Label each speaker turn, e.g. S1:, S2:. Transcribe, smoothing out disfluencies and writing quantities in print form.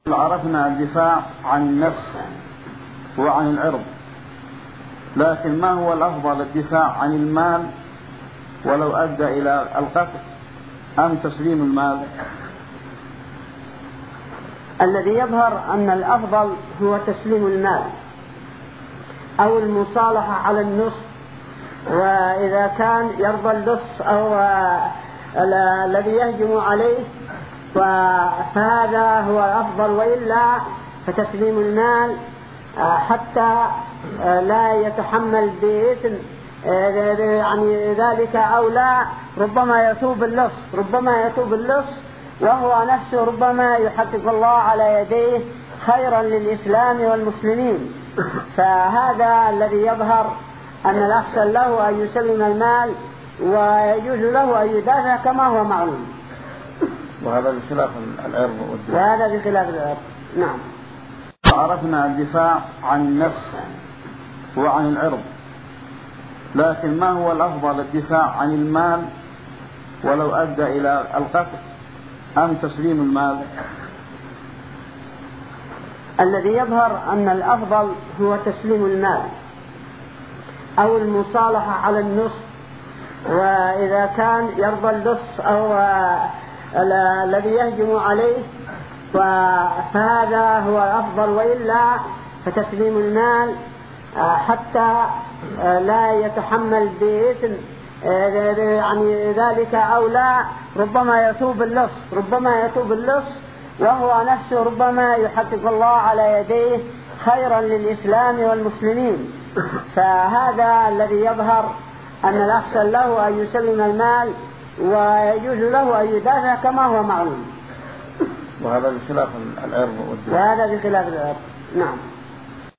S1: عرفنا الدفاع عن النفس وعن العرض، لكن ما هو الأفضل، الدفاع عن المال ولو أدى إلى القتل أم تسليم المال؟
S2: الذي يظهر أن الأفضل هو تسليم المال أو المصالحة على النصف، وإذا كان يرضى اللص أو الذي يهجم عليه فهذا هو الأفضل، وإلا فتسليم المال حتى لا يتحمل بإثم يعني ذلك، أو لا ربما يتوب اللص وهو نفسه ربما يحقق الله على يديه خيرا للإسلام والمسلمين. فهذا الذي يظهر أن الأحسن له أن يسلم المال، ويجوز له أن يدافع كما هو معلوم.
S1: وهذا بخلاف العرض والدفاع.
S2: وهذا بخلاف العرض. نعم.
S1: عرفنا الدفاع عن النفس وعن العرض، لكن ما هو الأفضل، الدفاع عن المال ولو أدى إلى القتل أم تسليم المال؟
S2: الذي يظهر أن الأفضل هو تسليم المال أو المصالحة على النصف، وإذا كان يرضى اللص أو الذي يهجم عليه فهذا هو الأفضل، وإلا فتسليم المال حتى لا يتحمل بإثم يعني ذلك، أو لا ربما يتوب اللص وهو نفسه ربما يحقق الله على يديه خيرا للإسلام والمسلمين. فهذا الذي يظهر أن الأحسن له أن يسلم المال، ويجوز له أن يدافع كما هو معلوم.
S1: وهذا بخلاف العرض والدفاع.
S2: وهذا بخلاف العرض. نعم.